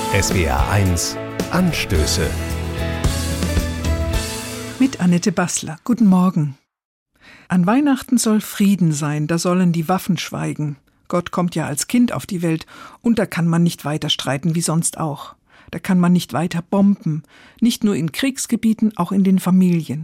SWR1 Anstöße. Mit Annette Bassler. Guten Morgen. An Weihnachten soll Frieden sein, da sollen die Waffen schweigen. Gott kommt ja als Kind auf die Welt und da kann man nicht weiter streiten wie sonst auch. Da kann man nicht weiter bomben, nicht nur in Kriegsgebieten, auch in den Familien.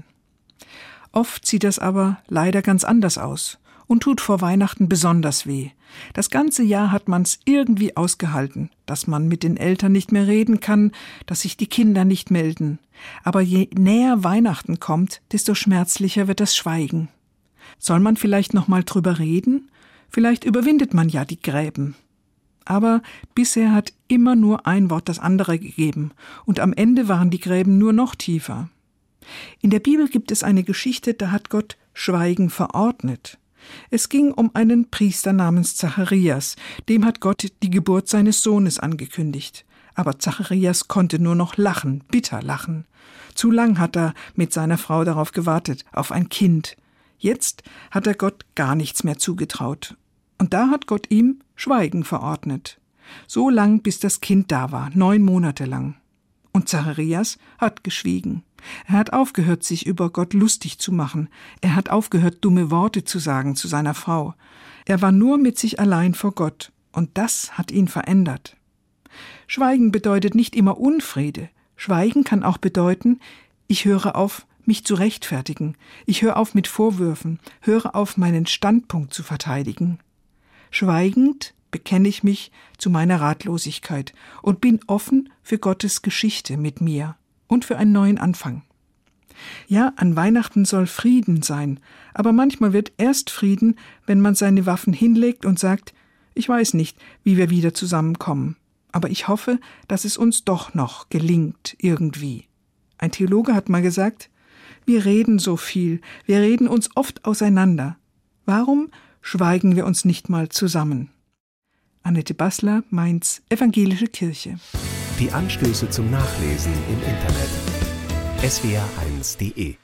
Oft sieht das aber leider ganz anders aus und tut vor Weihnachten besonders weh. Das ganze Jahr hat man's irgendwie ausgehalten, dass man mit den Eltern nicht mehr reden kann, dass sich die Kinder nicht melden. Aber je näher Weihnachten kommt, desto schmerzlicher wird das Schweigen. Soll man vielleicht noch mal drüber reden? Vielleicht überwindet man ja die Gräben. Aber bisher hat immer nur ein Wort das andere gegeben und am Ende waren die Gräben nur noch tiefer. In der Bibel gibt es eine Geschichte, da hat Gott Schweigen verordnet. Es ging um einen Priester namens Zacharias, dem hat Gott die Geburt seines Sohnes angekündigt. Aber Zacharias konnte nur noch lachen, bitter lachen. Zu lang hat er mit seiner Frau darauf gewartet, auf ein Kind. Jetzt hat er Gott gar nichts mehr zugetraut. Und da hat Gott ihm Schweigen verordnet. So lang, bis das Kind da war, 9 Monate lang. Und Zacharias hat geschwiegen. Er hat aufgehört, sich über Gott lustig zu machen. Er hat aufgehört, dumme Worte zu sagen zu seiner Frau. Er war nur mit sich allein vor Gott. Und das hat ihn verändert. Schweigen bedeutet nicht immer Unfriede. Schweigen kann auch bedeuten, ich höre auf, mich zu rechtfertigen. Ich höre auf mit Vorwürfen, höre auf, meinen Standpunkt zu verteidigen. Schweigend bekenne ich mich zu meiner Ratlosigkeit und bin offen für Gottes Geschichte mit mir und für einen neuen Anfang. Ja, an Weihnachten soll Frieden sein, aber manchmal wird erst Frieden, wenn man seine Waffen hinlegt und sagt, ich weiß nicht, wie wir wieder zusammenkommen, aber ich hoffe, dass es uns doch noch gelingt irgendwie. Ein Theologe hat mal gesagt, wir reden so viel, wir reden uns oft auseinander. Warum schweigen wir uns nicht mal zusammen? Annette Bassler, Mainz, Evangelische Kirche. Die Anstöße zum Nachlesen im Internet. swr1.de